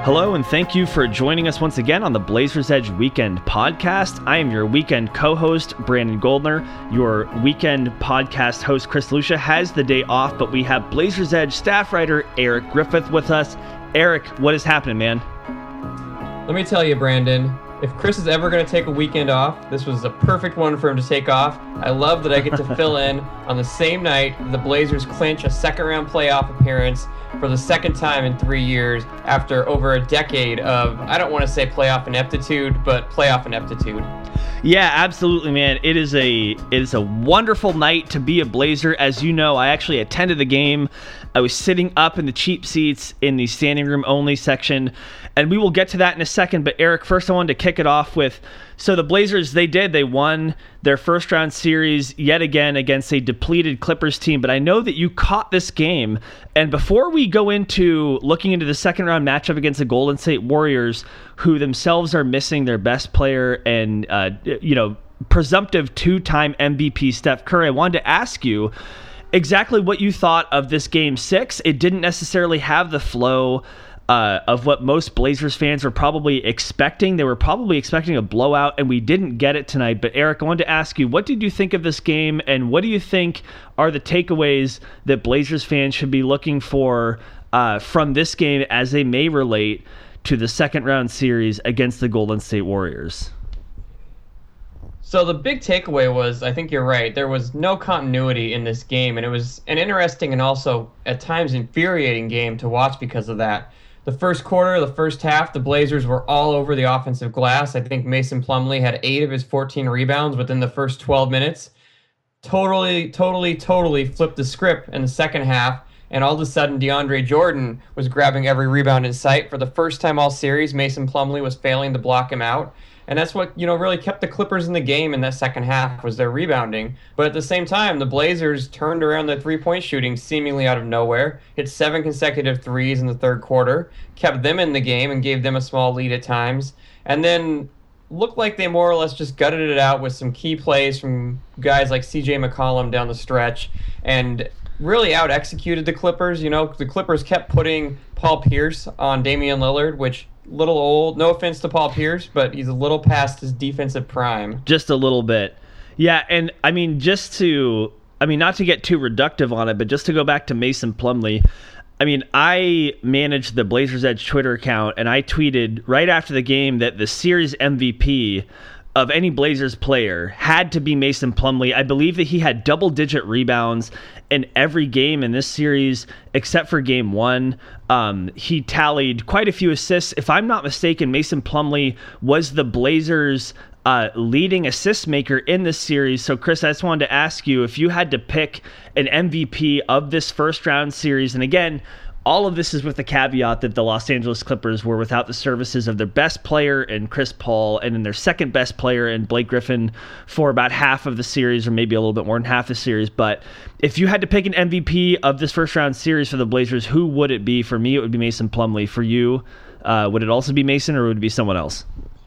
Hello, and thank you for joining us once again on the Blazers Edge Weekend Podcast. I am your weekend co-host, Brandon Goldner. Your weekend podcast host, Chris Lucia, has the day off, but we have Blazers Edge staff writer Eric Griffith with us. Eric, what is happening, man? Let me tell you, Brandon, if Chris is ever going to take a weekend off, this was a perfect one for him to take off. I love that I get to fill in on the same night the Blazers clinch a second-round playoff appearance for the second time in 3 years after over a decade of, I don't want to say playoff ineptitude, but playoff ineptitude. Yeah, absolutely, man. It is a wonderful night to be a Blazer. As you know, I actually attended the game. I was sitting up in the cheap seats in the standing room only section, and we will get to that in a second. But Eric, first I wanted to kick it off with, so the Blazers, they won their first round series yet again against a depleted Clippers team. But I know that you caught this game. And before we go into looking into the second round matchup against the Golden State Warriors, who themselves are missing their best player and, presumptive two-time MVP Steph Curry, I wanted to ask you exactly what you thought of this Game 6. It didn't necessarily have the flow of what most Blazers fans were probably expecting. They were probably expecting a blowout, and we didn't get it tonight. But Eric, I wanted to ask you, what did you think of this game, and what do you think are the takeaways that Blazers fans should be looking for from this game as they may relate to the second round series against the Golden State Warriors? So the big takeaway was, I think you're right, there was no continuity in this game, and it was an interesting and also at times infuriating game to watch because of that. The first quarter, the first half, the Blazers were all over the offensive glass. I think Mason Plumlee had 8 of his 14 rebounds within the first 12 minutes. Totally flipped the script in the second half, and all of a sudden DeAndre Jordan was grabbing every rebound in sight. For the first time all series, Mason Plumlee was failing to block him out. And that's what, really kept the Clippers in the game in that second half, was their rebounding. But at the same time, the Blazers turned around the three-point shooting seemingly out of nowhere, hit 7 consecutive threes in the third quarter, kept them in the game and gave them a small lead at times, and then looked like they more or less just gutted it out with some key plays from guys like C.J. McCollum down the stretch, and really out-executed the Clippers. The Clippers kept putting Paul Pierce on Damian Lillard, which, little old, no offense to Paul Pierce, but he's a little past his defensive prime. Just a little bit. Yeah, and I mean, not to get too reductive on it, but just to go back to Mason Plumlee, I managed the Blazers Edge Twitter account, and I tweeted right after the game that the series MVP of any Blazers player had to be Mason Plumlee. I believe that he had double-digit rebounds in every game in this series except for Game 1. He tallied quite a few assists. If I'm not mistaken, Mason Plumlee was the Blazers' leading assist maker in this series. So, Chris, I just wanted to ask you if you had to pick an MVP of this first-round series, and again, all of this is with the caveat that the Los Angeles Clippers were without the services of their best player in Chris Paul and in their second best player in Blake Griffin for about half of the series, or maybe a little bit more than half the series. But if you had to pick an MVP of this first round series for the Blazers, who would it be? For me, it would be Mason Plumlee. For you, would it also be Mason, or would it be someone else?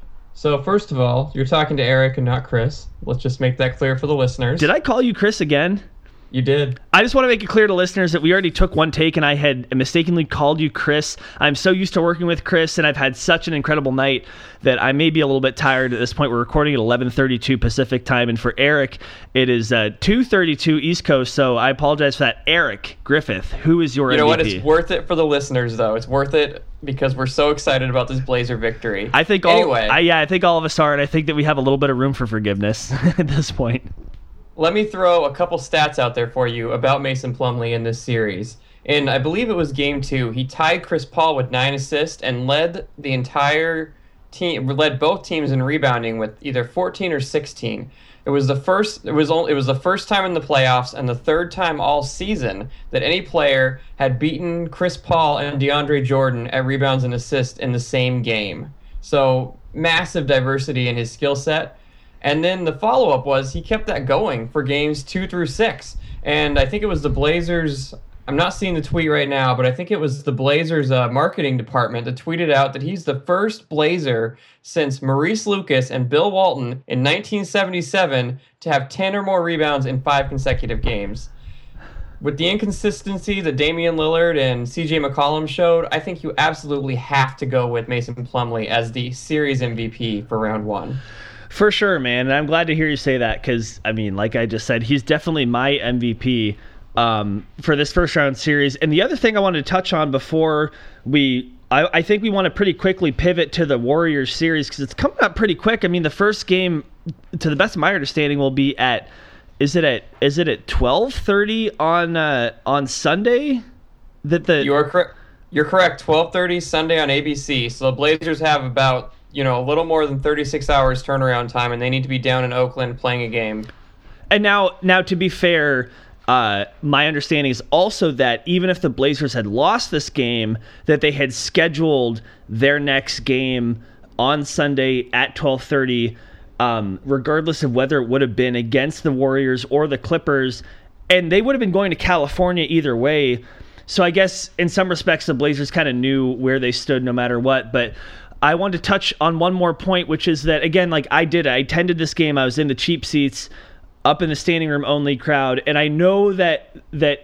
So first of all, you're talking to Eric and not Chris. Let's just make that clear for the listeners. Did I call you Chris again? You did. I just want to make it clear to listeners that we already took one take and I had mistakenly called you Chris. I'm so used to working with Chris, and I've had such an incredible night that I may be a little bit tired at this point. We're recording at 11:32 Pacific time, and for Eric, it is 2:32 East Coast, so I apologize for that. Eric Griffith, who is your MVP? You know what? It's worth it for the listeners, though. It's worth it because we're so excited about this Blazer victory. I think all of us are, and I think that we have a little bit of room for forgiveness at this point. Let me throw a couple stats out there for you about Mason Plumlee in this series. In, I believe it was Game 2, he tied Chris Paul with 9 assists and led the entire team, led both teams in rebounding with either 14 or 16. It was the first time in the playoffs and the third time all season that any player had beaten Chris Paul and DeAndre Jordan at rebounds and assists in the same game. So massive diversity in his skill set. And then the follow-up was he kept that going for games 2 through 6. And I think it was the Blazers, I'm not seeing the tweet right now, but I think it was the Blazers marketing department that tweeted out that he's the first Blazer since Maurice Lucas and Bill Walton in 1977 to have 10 or more rebounds in 5 consecutive games. with the inconsistency that Damian Lillard and CJ McCollum showed, I think you absolutely have to go with Mason Plumlee as the series MVP for round one. For sure, man. And I'm glad to hear you say that because, I mean, like I just said, he's definitely my MVP for this first round series. And the other thing I wanted to touch on before I think we want to pretty quickly pivot to the Warriors series because it's coming up pretty quick. I mean, the first game, to the best of my understanding, will be at, is it at 12:30 on Sunday? You're correct. You're correct. 12:30 Sunday on ABC. So the Blazers have about a little more than 36 hours turnaround time, and they need to be down in Oakland playing a game. And now to be fair, my understanding is also that even if the Blazers had lost this game, that they had scheduled their next game on Sunday at 12:30, regardless of whether it would have been against the Warriors or the Clippers, and they would have been going to California either way. So I guess in some respects the Blazers kind of knew where they stood no matter what, but I wanted to touch on one more point, which is that, again, like I attended this game. I was in the cheap seats up in the standing room only crowd. And I know that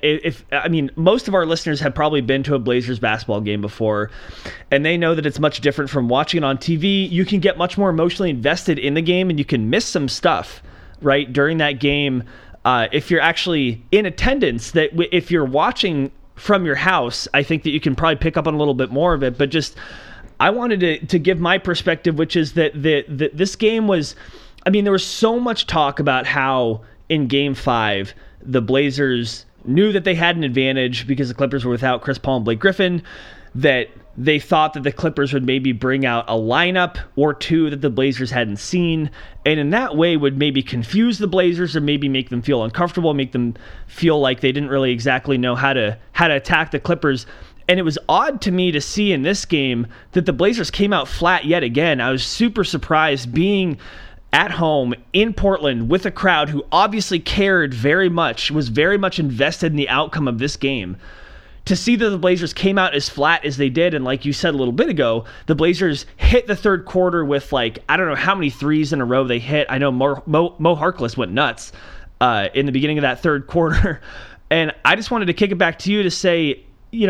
most of our listeners have probably been to a Blazers basketball game before, and they know that it's much different from watching it on TV. You can get much more emotionally invested in the game and you can miss some stuff, right, during that game. If you're actually in attendance, that if you're watching from your house, I think that you can probably pick up on a little bit more of it. But just, I wanted to give my perspective, which is that this game was, I mean, there was so much talk about how in Game 5, the Blazers knew that they had an advantage because the Clippers were without Chris Paul and Blake Griffin, that they thought that the Clippers would maybe bring out a lineup or two that the Blazers hadn't seen, and in that way would maybe confuse the Blazers or maybe make them feel uncomfortable, make them feel like they didn't really exactly know how to attack the Clippers. And it was odd to me to see in this game that the Blazers came out flat yet again. I was super surprised being at home in Portland with a crowd who obviously cared very much, was very much invested in the outcome of this game. To see that the Blazers came out as flat as they did, and like you said a little bit ago, the Blazers hit the third quarter with I don't know how many threes in a row they hit. I know Mo Harkless went nuts in the beginning of that third quarter. And I just wanted to kick it back to you to say,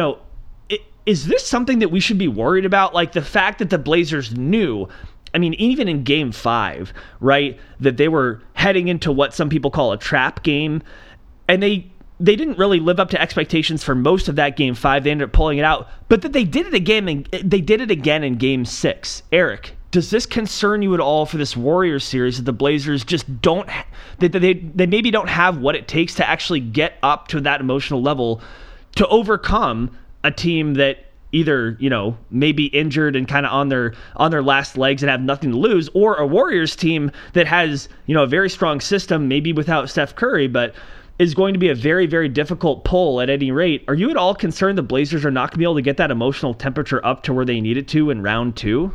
is this something that we should be worried about? Like the fact that the Blazers knew, I mean, even in Game 5, right, that they were heading into what some people call a trap game, and they didn't really live up to expectations for most of that Game 5. They ended up pulling it out, but that they did it again in Game 6. Eric, does this concern you at all for this Warriors series that the Blazers just don't, they maybe don't have what it takes to actually get up to that emotional level to overcome a team that either, may be injured and kind of on their last legs and have nothing to lose, or a Warriors team that has, a very strong system, maybe without Steph Curry, but is going to be a very, very difficult pull at any rate. Are you at all concerned the Blazers are not going to be able to get that emotional temperature up to where they need it to in round 2?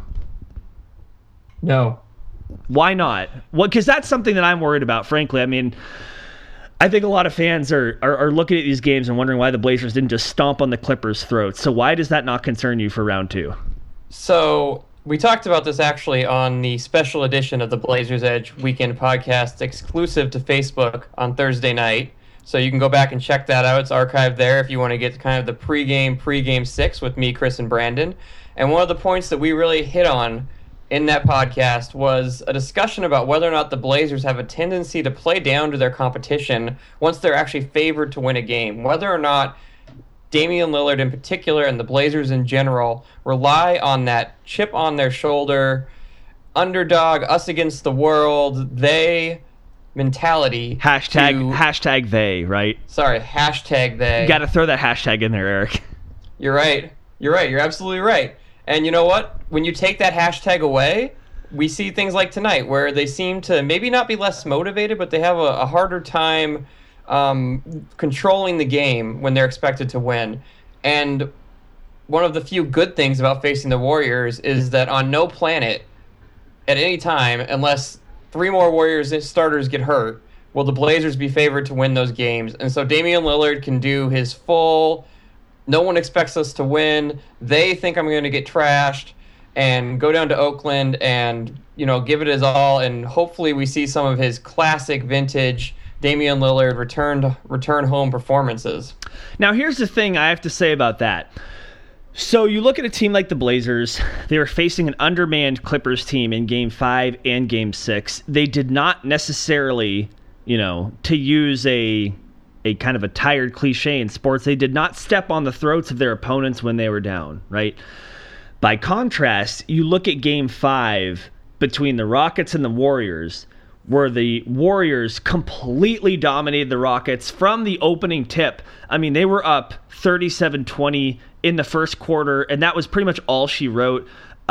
No. Why not? Well, because that's something that I'm worried about, frankly. I mean, I think a lot of fans are looking at these games and wondering why the Blazers didn't just stomp on the Clippers' throats. So why does that not concern you for round 2? So we talked about this actually on the special edition of the Blazers Edge Weekend podcast exclusive to Facebook on Thursday night. So you can go back and check that out. It's archived there if you want to get kind of the pregame 6 with me, Chris, and Brandon. And one of the points that we really hit on in that podcast was a discussion about whether or not the Blazers have a tendency to play down to their competition once they're actually favored to win a game. Whether or not Damian Lillard in particular and the Blazers in general rely on that chip on their shoulder, underdog, us against the world, they mentality. Hashtag they, right? Sorry, hashtag they. You got to throw that hashtag in there, Eric. You're right. You're absolutely right. And you know what? When you take that hashtag away, we see things like tonight where they seem to maybe not be less motivated, but they have a harder time controlling the game when they're expected to win. And one of the few good things about facing the Warriors is that on no planet, at any time, unless 3 more Warriors starters get hurt, will the Blazers be favored to win those games. And so Damian Lillard can do his full, no one expects us to win, they think I'm going to get trashed, and go down to Oakland and, give it his all. And hopefully we see some of his classic vintage Damian Lillard return home performances. Now, here's the thing I have to say about that. So you look at a team like the Blazers, they were facing an undermanned Clippers team in Game 5 and Game 6. They did not necessarily, to use a kind of a tired cliche in sports, they did not step on the throats of their opponents when they were down, right? By contrast, you look at Game 5 between the Rockets and the Warriors, where the Warriors completely dominated the Rockets from the opening tip. I mean, they were up 37-20 in the first quarter, and that was pretty much all she wrote.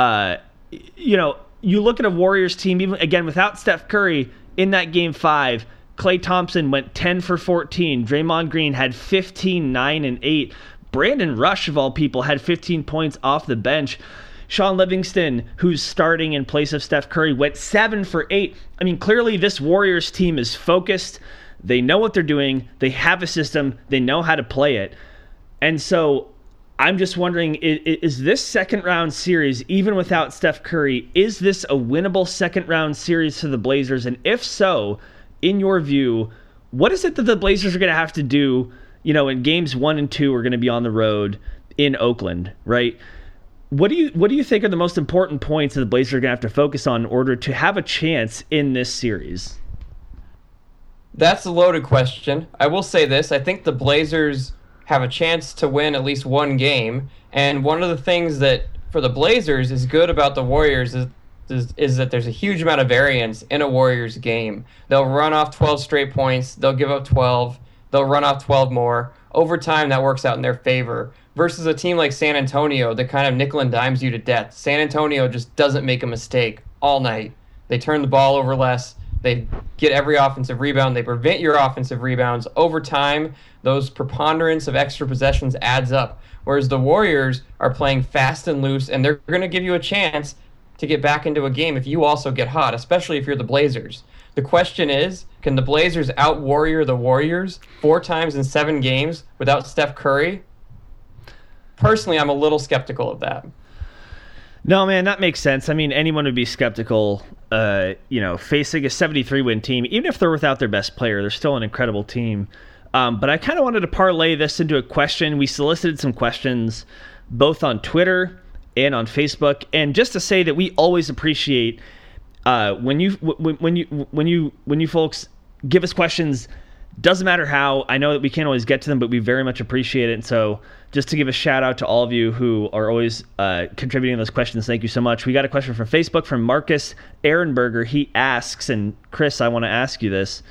You look at a Warriors team, even again without Steph Curry, in that Game 5, Klay Thompson went 10 for 14. Draymond Green had 15, 9, and 8. Brandon Rush, of all people, had 15 points off the bench. Sean Livingston, who's starting in place of Steph Curry, went 7 for 8. I mean, clearly this Warriors team is focused. They know what they're doing. They have a system. They know how to play it. And so I'm just wondering, is this second-round series, even without Steph Curry, is this a winnable second-round series for the Blazers? And if so, in your view, what is it that the Blazers are going to have to do? In games 1 and 2 are going to be on the road in Oakland, right? What do you think are the most important points that the Blazers are going to have to focus on in order to have a chance in this series? That's a loaded question. I will say this. I think the Blazers have a chance to win at least one game. And one of the things that, for the Blazers, is good about the Warriors is that there's a huge amount of variance in a Warriors game. They'll run off 12 straight points. They'll give up 12. They'll run off 12 more. Over time, that works out in their favor. Versus a team like San Antonio that kind of nickel and dimes you to death. San Antonio just doesn't make a mistake all night. They turn the ball over less. They get every offensive rebound. They prevent your offensive rebounds. Over time, those preponderance of extra possessions adds up. Whereas the Warriors are playing fast and loose, and they're going to give you a chance to get back into a game if you also get hot, especially if you're the Blazers. The question is, can the Blazers out-Warrior the Warriors 4 times in 7 games without Steph Curry? Personally, I'm a little skeptical of that. No, man, that makes sense. I mean, anyone would be skeptical, facing a 73-win team. Even if they're without their best player, they're still an incredible team. But I kind of wanted to parlay this into a question. We solicited some questions both on Twitter and on Facebook. And just to say that we always appreciate when you folks give us questions. Doesn't matter how. I know that we can't always get to them, but we very much appreciate it. And so just to give a shout out to all of you who are always contributing those questions, thank you so much. We got a question from Facebook from Marcus Ehrenberger. He asks, and Chris, I want to ask you this.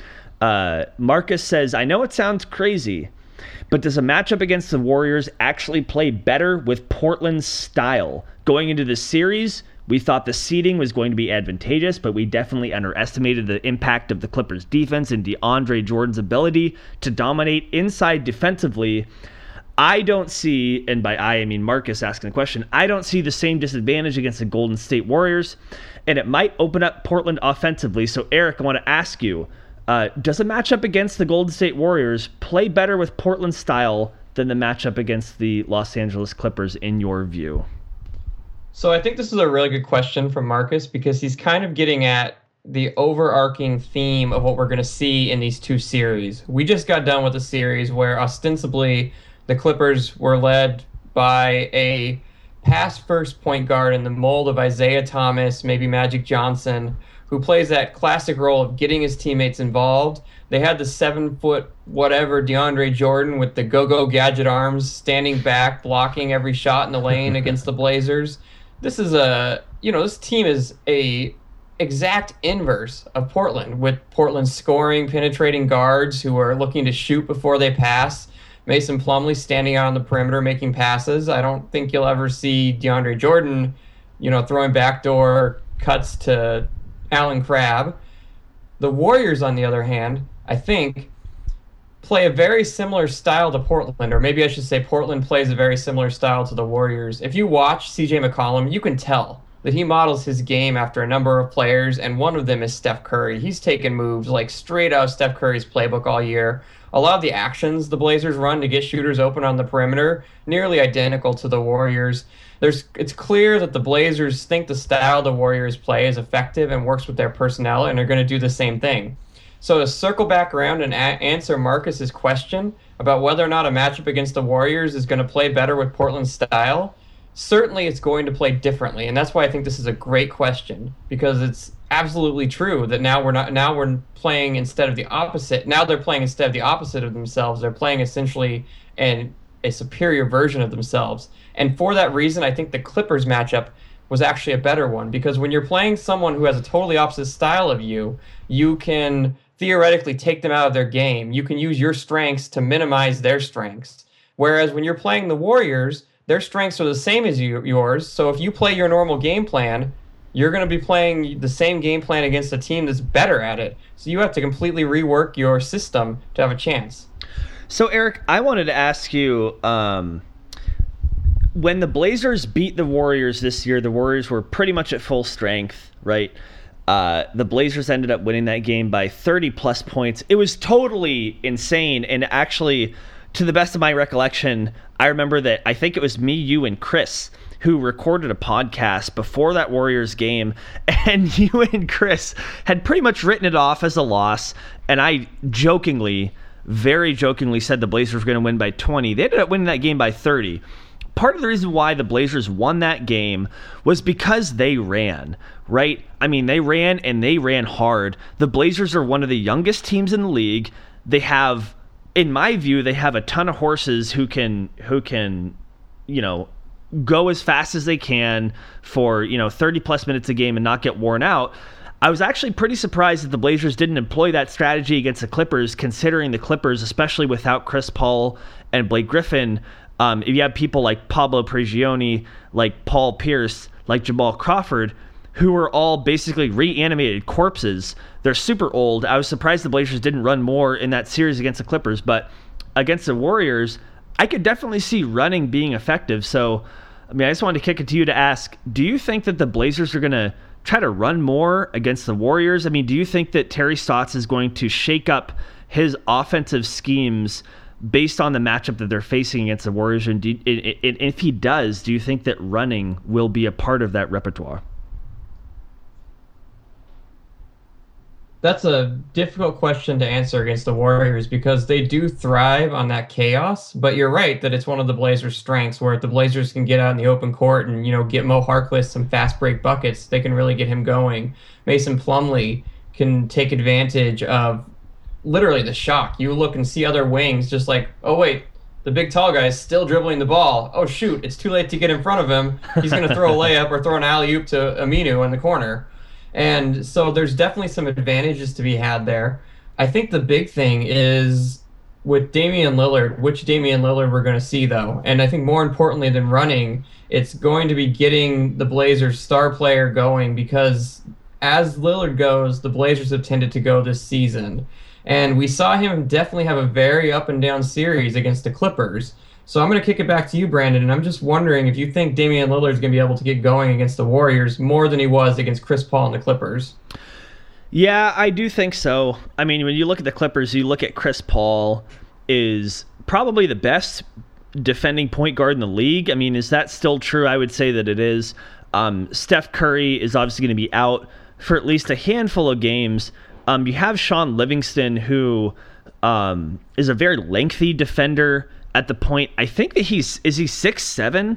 Marcus says, I know it sounds crazy, but does a matchup against the Warriors actually play better with Portland's style? Going into this series, we thought the seeding was going to be advantageous, but we definitely underestimated the impact of the Clippers' defense and DeAndre Jordan's ability to dominate inside defensively. I don't see, and by I mean Marcus asking the question, I don't see the same disadvantage against the Golden State Warriors, and it might open up Portland offensively. So, Eric, I want to ask you, does a matchup against the Golden State Warriors play better with Portland's style than the matchup against the Los Angeles Clippers in your view? So I think this is a really good question from Marcus because he's kind of getting at the overarching theme of what we're going to see in these 2 series. We just got done with a series where ostensibly the Clippers were led by a pass-first point guard in the mold of Isaiah Thomas, maybe Magic Johnson, who plays that classic role of getting his teammates involved. They had the 7-foot-whatever DeAndre Jordan with the go-go gadget arms standing back, blocking every shot in the lane against the Blazers. This team is a exact inverse of Portland, with Portland scoring, penetrating guards who are looking to shoot before they pass. Mason Plumlee standing out on the perimeter making passes. I don't think you'll ever see DeAndre Jordan, throwing backdoor cuts to Allen Crabbe. The Warriors, on the other hand, I think, play a very similar style to Portland, or maybe I should say Portland plays a very similar style to the Warriors. If you watch CJ McCollum, you can tell that he models his game after a number of players, and one of them is Steph Curry. He's taken moves like straight out of Steph Curry's playbook all year. A lot of the actions the Blazers run to get shooters open on the perimeter, nearly identical to the Warriors. It's clear that the Blazers think the style the Warriors play is effective and works with their personnel, and are going to do the same thing. So to circle back around and answer Marcus's question about whether or not a matchup against the Warriors is going to play better with Portland's style, certainly it's going to play differently, and that's why I think this is a great question, because it's absolutely true that now we're playing instead of the opposite. Now they're playing instead of the opposite of themselves. They're playing essentially a superior version of themselves. And for that reason, I think the Clippers matchup was actually a better one, because when you're playing someone who has a totally opposite style of you, you can theoretically take them out of their game. You can use your strengths to minimize their strengths. Whereas when you're playing the Warriors, their strengths are the same as yours. So if you play your normal game plan, you're going to be playing the same game plan against a team that's better at it. So you have to completely rework your system to have a chance. So, Eric, I wanted to ask you, when the Blazers beat the Warriors this year, the Warriors were pretty much at full strength, right? The Blazers ended up winning that game by 30-plus points. It was totally insane, and actually, to the best of my recollection, I remember that I think it was me, you, and Chris who recorded a podcast before that Warriors game, and you and Chris had pretty much written it off as a loss, and I very jokingly said the Blazers were going to win by 20. They ended up winning that game by 30. Part of the reason why the Blazers won that game was because they ran, right? I mean, they ran, and they ran hard. The Blazers are one of the youngest teams in the league. They have, in my view, they have a ton of horses who can, go as fast as they can for, 30-plus minutes a game and not get worn out. I was actually pretty surprised that the Blazers didn't employ that strategy against the Clippers, considering the Clippers, especially without Chris Paul and Blake Griffin, if you have people like Pablo Prigioni, like Paul Pierce, like Jamal Crawford, who are all basically reanimated corpses. They're super old. I was surprised the Blazers didn't run more in that series against the Clippers, but against the Warriors, I could definitely see running being effective. So, I just wanted to kick it to you to ask, do you think that the Blazers are going to try to run more against the Warriors? Do you think that Terry Stotts is going to shake up his offensive schemes based on the matchup that they're facing against the Warriors? And if he does, do you think that running will be a part of that repertoire? That's a difficult question to answer against the Warriors, because they do thrive on that chaos. But you're right that it's one of the Blazers' strengths, where if the Blazers can get out in the open court and, get Mo Harkless some fast break buckets, they can really get him going. Mason Plumlee can take advantage of literally the shock. You look and see other wings just like, oh, wait, the big tall guy is still dribbling the ball. Oh, shoot, it's too late to get in front of him. He's going to throw a layup or throw an alley-oop to Aminu in the corner. And so there's definitely some advantages to be had there. I think the big thing is with Damian Lillard, which Damian Lillard we're going to see, though. And I think more importantly than running, it's going to be getting the Blazers' star player going, because as Lillard goes, the Blazers have tended to go this season. And we saw him definitely have a very up and down series against the Clippers. So I'm going to kick it back to you, Brandon, and I'm just wondering if you think Damian Lillard is going to be able to get going against the Warriors more than he was against Chris Paul and the Clippers. Yeah, I do think so. When you look at the Clippers, you look at Chris Paul is probably the best defending point guard in the league. Is that still true? I would say that it is. Steph Curry is obviously going to be out for at least a handful of games. You have Sean Livingston, who is a very lengthy defender at the point. I think that he's 6'7",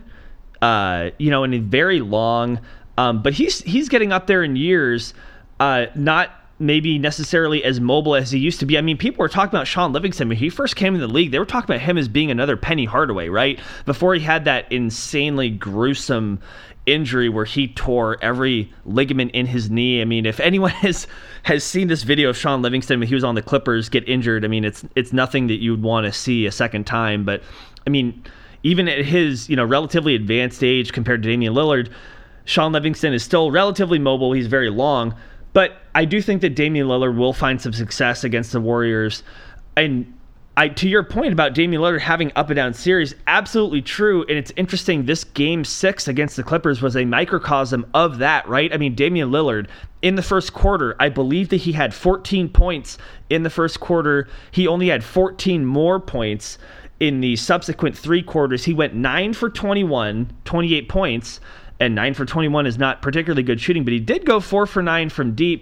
and he's very long, but he's getting up there in years, not maybe necessarily as mobile as he used to be. People were talking about Sean Livingston when he first came in the league. They were talking about him as being another Penny Hardaway, right? Before he had that insanely gruesome injury where he tore every ligament in his knee. If anyone has seen this video of Sean Livingston when he was on the Clippers get injured, it's nothing that you'd want to see a second time. But even at his relatively advanced age compared to Damian Lillard, Sean Livingston is still relatively mobile. He's very long, but I do think that Damian Lillard will find some success against the Warriors. And to your point about Damian Lillard having up and down series, absolutely true. And it's interesting, this game 6 against the Clippers was a microcosm of that, right? Damian Lillard in the first quarter, I believe that he had 14 points in the first quarter. He only had 14 more points in the subsequent 3 quarters. He went 9 for 21, 28 points, and 9 for 21 is not particularly good shooting, but he did go 4 for 9 from deep.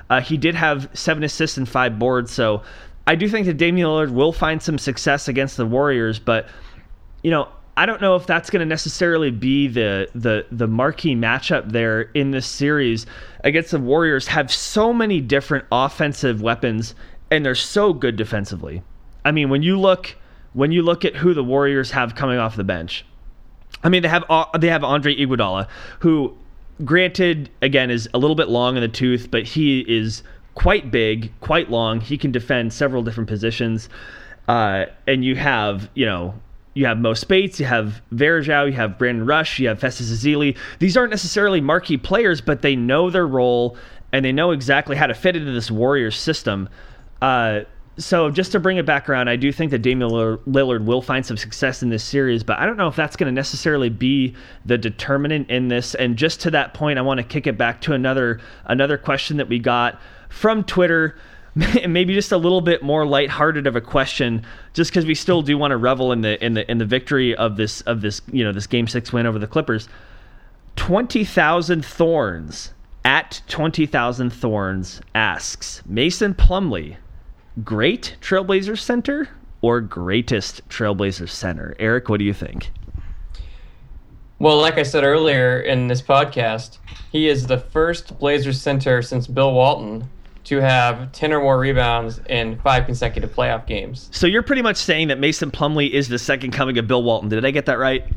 He did have 7 assists and 5 boards, so I do think that Damian Lillard will find some success against the Warriors, but I don't know if that's going to necessarily be the marquee matchup there in this series against the Warriors. Have so many different offensive weapons, and they're so good defensively. I mean, when you look at who the Warriors have coming off the bench, I mean, they have Andre Iguodala, who, granted, again, is a little bit long in the tooth, but he is quite big, quite long. He can defend several different positions. And you have Mo Spates, you have Varejao, you have Brandon Rush, you have Festus Ezeli. These aren't necessarily marquee players, but they know their role, and they know exactly how to fit into this Warriors system. So just to bring it back around, I do think that Damian Lillard will find some success in this series, but I don't know if that's going to necessarily be the determinant in this. And just to that point, I want to kick it back to another question that we got from Twitter. Maybe just a little bit more lighthearted of a question, just because we still do want to revel in the victory of this this Game 6 win over the Clippers. 20,000 Thorns at 20,000 Thorns asks, Mason Plumlee, great Trailblazers center or greatest Trailblazers center? Eric, what do you think? Well, like I said earlier in this podcast, he is the first Blazers center since Bill Walton to have 10 or more rebounds in 5 consecutive playoff games. So you're pretty much saying that Mason Plumlee is the second coming of Bill Walton. Did I get that right?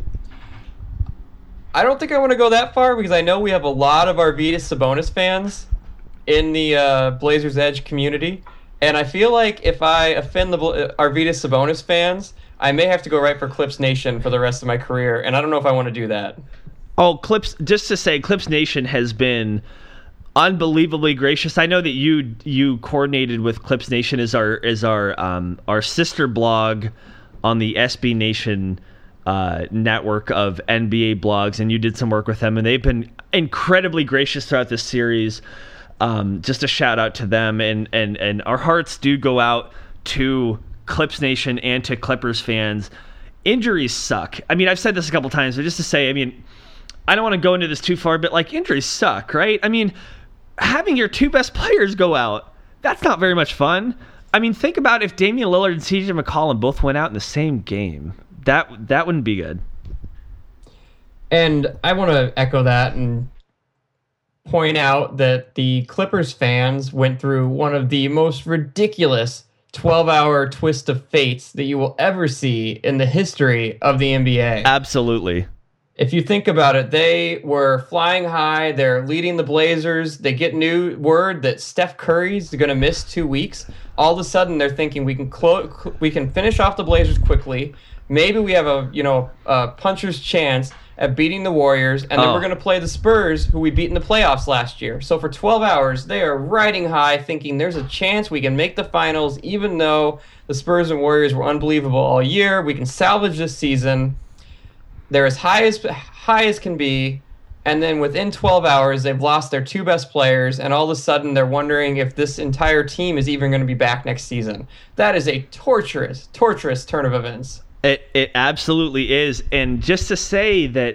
I don't think I want to go that far, because I know we have a lot of Arvydas Sabonis fans in the Blazers Edge community. And I feel like if I offend the Arvydas Sabonis fans, I may have to go right for Clips Nation for the rest of my career, and I don't know if I want to do that. Oh, Clips Nation has been unbelievably gracious. I know that you coordinated with Clips Nation as our sister blog on the SB Nation network of NBA blogs, and you did some work with them, and they've been incredibly gracious throughout this series. Just a shout out to them, and our hearts do go out to Clips Nation and to Clippers fans. Injuries suck. I mean, I've said this a couple times, but just to say, I mean, I don't want to go into this too far, but like, injuries suck, right? I mean, having your 2 best players go out, that's not very much fun. I mean, think about if Damian Lillard and CJ McCollum both went out in the same game. That wouldn't be good. And I want to echo that and point out that the Clippers fans went through one of the most ridiculous 12-hour twist of fates that you will ever see in the history of the NBA. Absolutely. If you think about it, they were flying high. They're leading the Blazers. They get new word that Steph Curry's going to miss 2 weeks. All of a sudden, they're thinking we can finish off the Blazers quickly. Maybe we have a puncher's chance at beating the Warriors, and then we're going to play the Spurs, who we beat in the playoffs last year. So for 12 hours, they are riding high, thinking there's a chance we can make the finals, even though the Spurs and Warriors were unbelievable all year. We can salvage this season. They're as high as can be, and then within 12 hours, they've lost their 2 best players, and all of a sudden, they're wondering if this entire team is even going to be back next season. That is a torturous turn of events. It absolutely is. And just to say that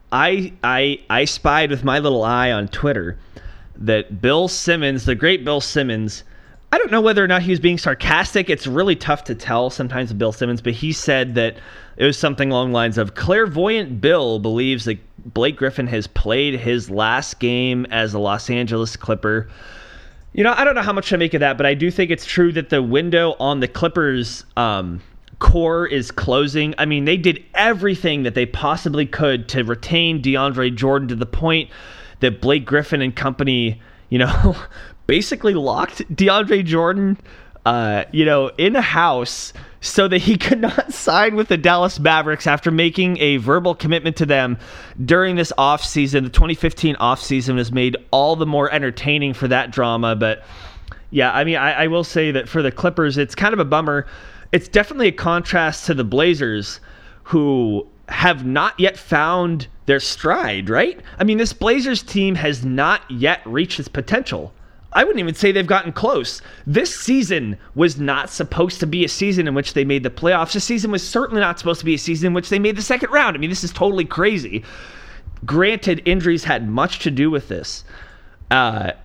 I spied with my little eye on Twitter that Bill Simmons, the great Bill Simmons, I don't know whether or not he was being sarcastic. It's really tough to tell sometimes with Bill Simmons, but he said that it was something along the lines of, clairvoyant Bill believes that Blake Griffin has played his last game as a Los Angeles Clipper. I don't know how much to make of that, but I do think it's true that the window on the Clippers core is closing. I mean, they did everything that they possibly could to retain DeAndre Jordan, to the point that Blake Griffin and company, basically locked DeAndre Jordan, in a house so that he could not sign with the Dallas Mavericks after making a verbal commitment to them during this offseason. The 2015 offseason has made all the more entertaining for that drama. But yeah, I mean, I will say that for the Clippers, it's kind of a bummer. It's definitely a contrast to the Blazers, who have not yet found their stride, right? I mean, this Blazers team has not yet reached its potential. I wouldn't even say they've gotten close. This season was not supposed to be a season in which they made the playoffs. This season was certainly not supposed to be a season in which they made the second round. I mean, this is totally crazy. Granted, injuries had much to do with this.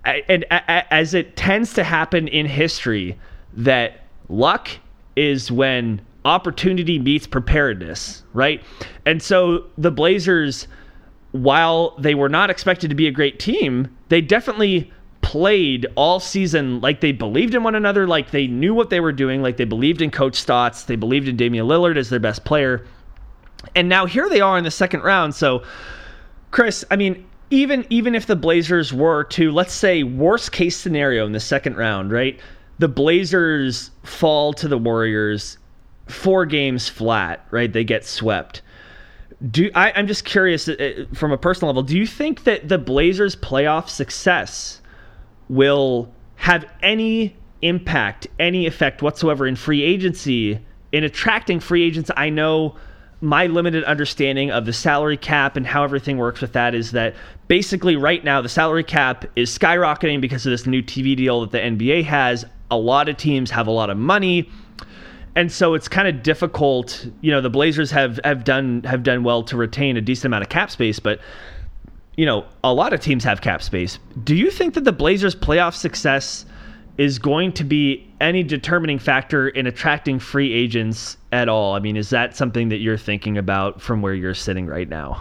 as it tends to happen in history, that luck is when opportunity meets preparedness, right? And so the Blazers, while they were not expected to be a great team, they definitely played all season like they believed in one another, like they knew what they were doing, like they believed in Coach Stotts, they believed in Damian Lillard as their best player. And now here they are in the second round. So, Chris, I mean, even if the Blazers were to, let's say, worst case scenario in the second round, right? The Blazers fall to the Warriors 4 games flat, right? They get swept. I'm just curious from a personal level, do you think that the Blazers' playoff success will have any impact, any effect whatsoever in free agency, in attracting free agents? I know my limited understanding of the salary cap and how everything works with that is that basically right now the salary cap is skyrocketing because of this new TV deal that the NBA has. A lot of teams have a lot of money, and so it's kind of difficult. You know, the Blazers have done well to retain a decent amount of cap space, but you know, a lot of teams have cap space. Do you think that the Blazers' playoff success is going to be any determining factor in attracting free agents at all? I mean, is that something that you're thinking about from where you're sitting right now?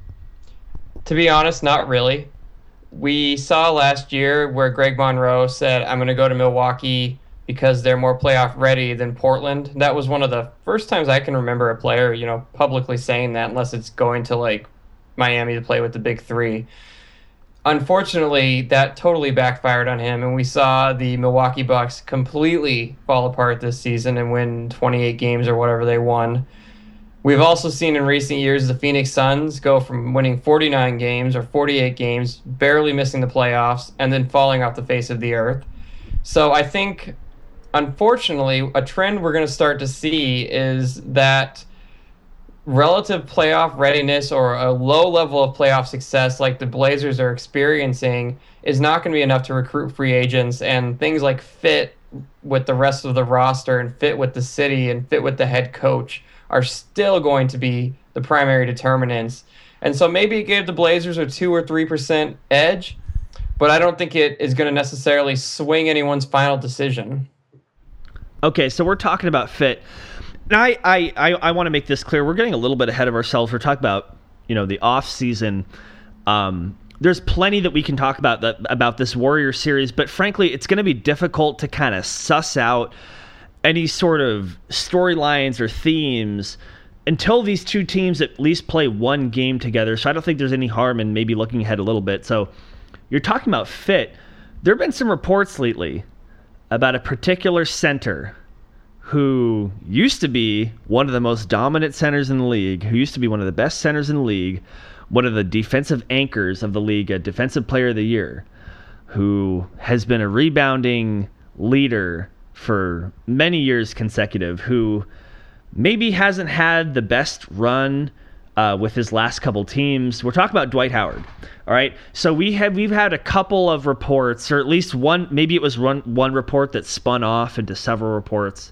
To be honest, not really. We saw last year where Greg Monroe said, I'm going to go to Milwaukee because they're more playoff ready than Portland. That was one of the first times I can remember a player, you know, publicly saying that, unless it's going to like Miami to play with the big three. Unfortunately, that totally backfired on him, and we saw the Milwaukee Bucks completely fall apart this season and win 28 games or whatever they won. We've also seen in recent years the Phoenix Suns go from winning 49 games or 48 games, barely missing the playoffs, and then falling off the face of the earth. So I think, unfortunately, a trend we're going to start to see is that relative playoff readiness or a low level of playoff success like the Blazers are experiencing is not going to be enough to recruit free agents, and things like fit with the rest of the roster and fit with the city and fit with the head coach are still going to be the primary determinants. And so maybe it gave the Blazers a 2 or 3% edge, but I don't think it is going to necessarily swing anyone's final decision. Okay, so we're talking about fit. Now, I want to make this clear. We're getting a little bit ahead of ourselves. We're talking about, you know, the off season. There's plenty that we can talk about this Warrior series, but frankly, it's going to be difficult to kind of suss out any sort of storylines or themes until these two teams at least play one game together. So I don't think there's any harm in maybe looking ahead a little bit. So you're talking about fit. There have been some reports lately about a particular center who used to be one of the most dominant centers in the league, who used to be one of the best centers in the league, one of the defensive anchors of the league, a defensive player of the year, who has been a rebounding leader for many years consecutive, who maybe hasn't had the best run with his last couple teams. We're talking about Dwight Howard. All right. So we've had a couple of reports, or at least one, maybe it was one report that spun off into several reports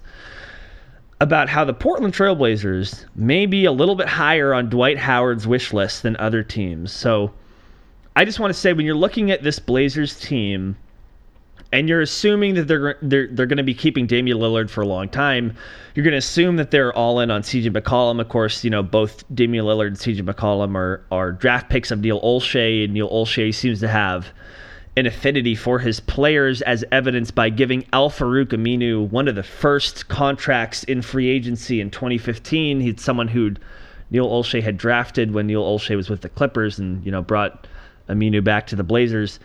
about how the Portland Trailblazers may be a little bit higher on Dwight Howard's wish list than other teams. So I just want to say, when you're looking at this Blazers team and you're assuming that they're going to be keeping Damian Lillard for a long time, you're going to assume that they're all in on CJ McCollum. Of course, you know, both Damian Lillard and CJ McCollum are draft picks of Neil Olshey, and Neil Olshey seems to have an affinity for his players, as evidenced by giving Al-Farouq Aminu one of the first contracts in free agency in 2015. He's someone who Neil Olshey had drafted when Neil Olshey was with the Clippers, and, you know, brought Aminu back to the Blazers.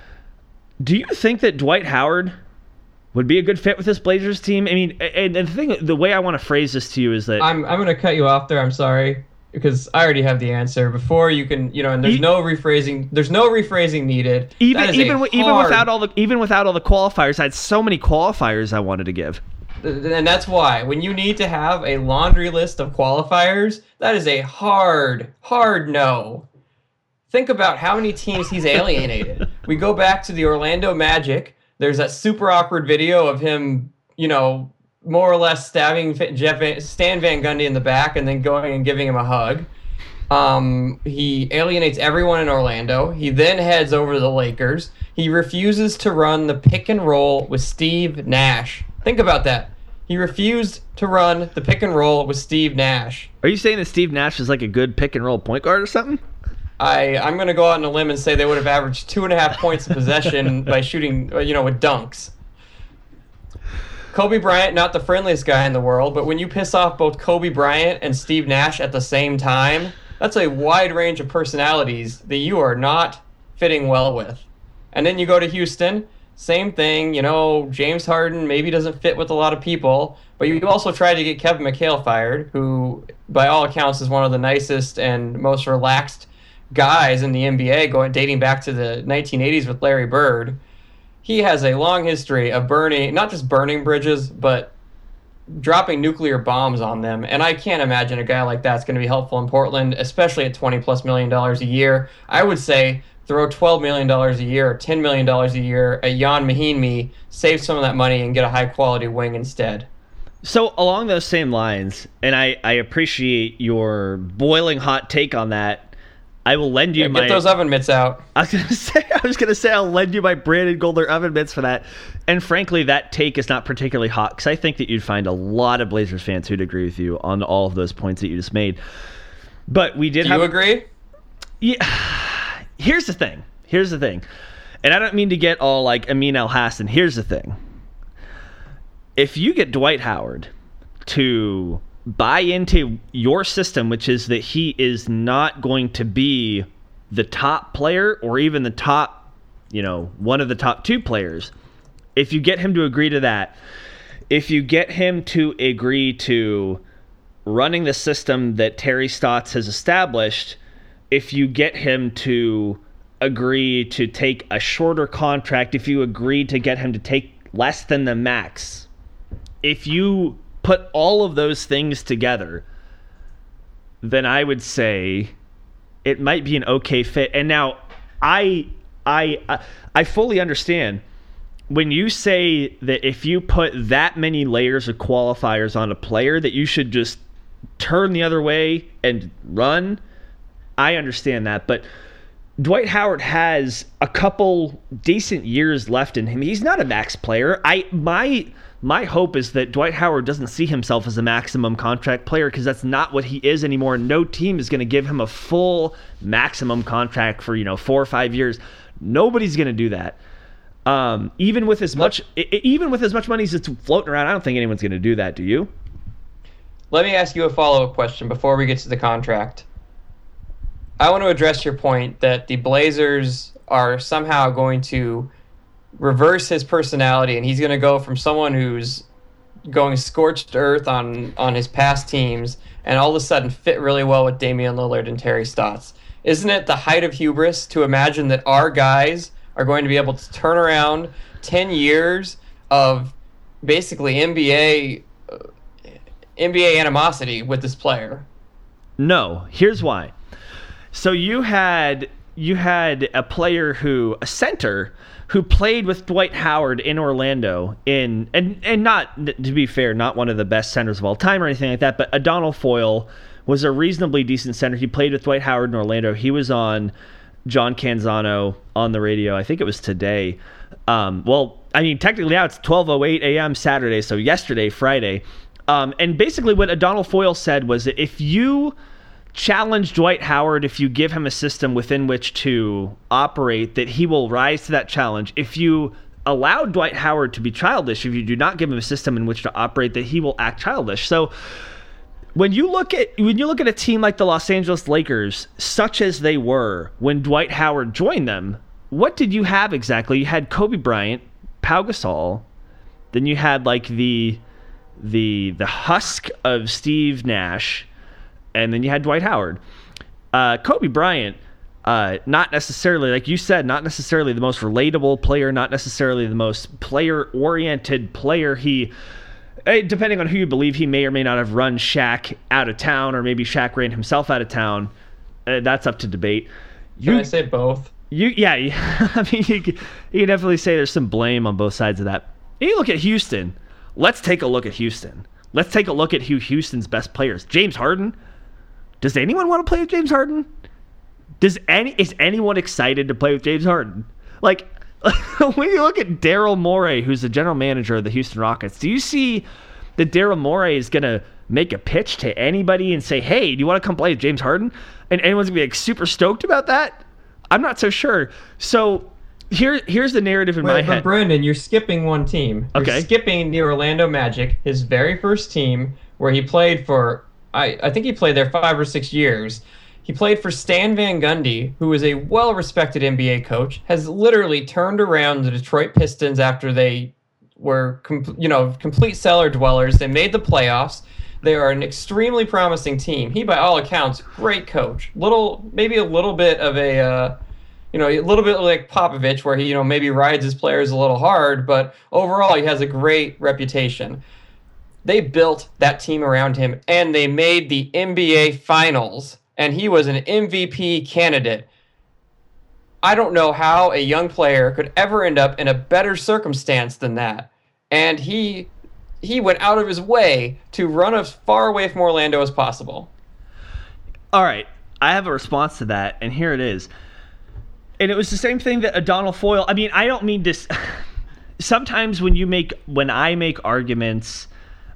Do you think that Dwight Howard would be a good fit with this Blazers team? I mean, and the way I want to phrase this to you is that I'm going to cut you off there. I'm sorry, because I already have the answer. Before you can, you know, and there's no rephrasing. There's no rephrasing needed. Even without all the qualifiers, I had so many qualifiers I wanted to give. And that's why when you need to have a laundry list of qualifiers, that is a hard no. Think about how many teams he's alienated. We go back to the Orlando Magic. There's that super awkward video of him, you know, more or less stabbing Stan Van Gundy in the back and then going and giving him a hug. He alienates everyone in Orlando. He then heads over to the Lakers. He refuses to run the pick and roll with Steve Nash. Think about that. He refused to run the pick and roll with Steve Nash. Are you saying that Steve Nash is like a good pick and roll point guard or something? I'm going to go out on a limb and say they would have averaged 2.5 points of possession by shooting, with dunks. Kobe Bryant, not the friendliest guy in the world, but when you piss off both Kobe Bryant and Steve Nash at the same time, that's a wide range of personalities that you are not fitting well with. And then you go to Houston, same thing, James Harden maybe doesn't fit with a lot of people, but you also tried to get Kevin McHale fired, who by all accounts is one of the nicest and most relaxed guys in the NBA, dating back to the 1980s with Larry Bird. He has a long history of not just burning bridges, but dropping nuclear bombs on them. And I can't imagine a guy like that's going to be helpful in Portland, especially at $20+ million a year. I would say throw $12 million a year or $10 million a year at Jan Mahinmi, save some of that money, and get a high-quality wing instead. So along those same lines, and I appreciate your boiling hot take on that, I will lend you get those oven mitts out. I was gonna say I'll lend you my Brandon Goldner oven mitts for that. And frankly, that take is not particularly hot because I think that you'd find a lot of Blazers fans who'd agree with you on all of those points that you just made. But we did. Do you agree? Yeah. Here's the thing. And I don't mean to get all like Amin Al-Hassan. Here's the thing. If you get Dwight Howard to buy into your system, which is that he is not going to be the top player or even the top, one of the top two players, if you get him to agree to that, if you get him to agree to running the system that Terry Stotts has established, if you get him to agree to take a shorter contract, if you agree to get him to take less than the max, if you put all of those things together, then I would say it might be an okay fit. And now I fully understand when you say that if you put that many layers of qualifiers on a player that you should just turn the other way and run. I understand that, but Dwight Howard has a couple decent years left in him. He's not a max player. My hope is that Dwight Howard doesn't see himself as a maximum contract player because that's not what he is anymore. No team is going to give him a full maximum contract for 4 or 5 years. Nobody's going to do that. Even with as much money as it's floating around, I don't think anyone's going to do that. Do you? Let me ask you a follow-up question before we get to the contract. I want to address your point that the Blazers are somehow going to reverse his personality, and he's going to go from someone who's going scorched earth on his past teams and all of a sudden fit really well with Damian Lillard and Terry Stotts. Isn't it the height of hubris to imagine that our guys are going to be able to turn around 10 years of basically NBA animosity with this player? No, here's why. So you had a player a center who played with Dwight Howard in Orlando and not, to be fair, not one of the best centers of all time or anything like that, but Adonal Foyle was a reasonably decent center. He played with Dwight Howard in Orlando. He was on John Canzano on the radio. I think it was today. Technically now it's 12:08 a.m. Saturday, so yesterday, Friday. And basically what Adonal Foyle said was that if you challenge Dwight Howard, if you give him a system within which to operate, that he will rise to that challenge. If you allow Dwight Howard to be childish, if you do not give him a system in which to operate, that he will act childish. So when you look at a team like the Los Angeles Lakers, such as they were when Dwight Howard joined them, what did you have exactly? You had Kobe Bryant, Pau Gasol, then you had like the husk of Steve Nash, and then you had Dwight Howard. Kobe Bryant, not necessarily, like you said, not necessarily the most relatable player, not necessarily the most player-oriented player. He, depending on who you believe, he may or may not have run Shaq out of town, or maybe Shaq ran himself out of town. That's up to debate. Can I say both? I mean, you can definitely say there's some blame on both sides of that. And you look at Houston. Let's take a look at Houston. Let's take a look at who Houston's best players. James Harden. Does anyone want to play with James Harden? Is anyone excited to play with James Harden? Like, when you look at Daryl Morey, who's the general manager of the Houston Rockets, do you see that Daryl Morey is going to make a pitch to anybody and say, hey, do you want to come play with James Harden? And anyone's going to be like super stoked about that? I'm not so sure. So here's the narrative in my head. But Brandon, you're skipping one team. You're Okay. skipping the Orlando Magic, his very first team, where he played for, I think he played there 5 or 6 years. He played for Stan Van Gundy, who is a well-respected NBA coach, has literally turned around the Detroit Pistons after they were complete cellar dwellers. They made the playoffs. They are an extremely promising team. He, by all accounts, great coach. Maybe a little bit of a little bit like Popovich, where he maybe rides his players a little hard, but overall he has a great reputation. They built that team around him, and they made the NBA Finals. And he was an MVP candidate. I don't know how a young player could ever end up in a better circumstance than that. And he went out of his way to run as far away from Orlando as possible. All right, I have a response to that, and here it is. And it was the same thing that O'Donnell Foyle. I mean, I don't mean this. Sometimes when I make arguments,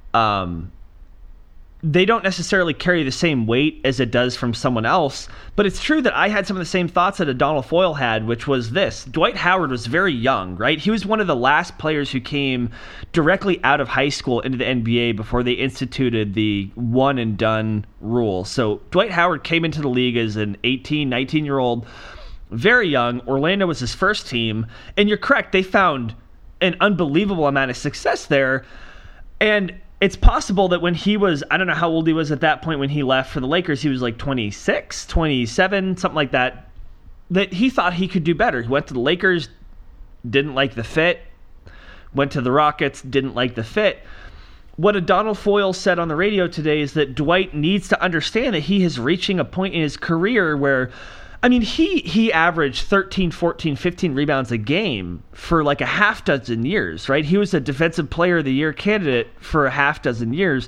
they don't necessarily carry the same weight as it does from someone else. But it's true that I had some of the same thoughts that O'Donnell Foyle had, which was this. Dwight Howard was very young, right? He was one of the last players who came directly out of high school into the NBA before they instituted the one and done rule. So Dwight Howard came into the league as an 18, 19-year-old, very young. Orlando was his first team. And you're correct, they found an unbelievable amount of success there. And it's possible that when he was, I don't know how old he was at that point when he left for the Lakers, he was like 26, 27, something like that, that he thought he could do better. He went to the Lakers, didn't like the fit, went to the Rockets, didn't like the fit. What O'Donnell Foyle said on the radio today is that Dwight needs to understand that he is reaching a point in his career where, I mean, he averaged 13, 14, 15 rebounds a game for like a half dozen years, right? He was a Defensive Player of the Year candidate for a half dozen years.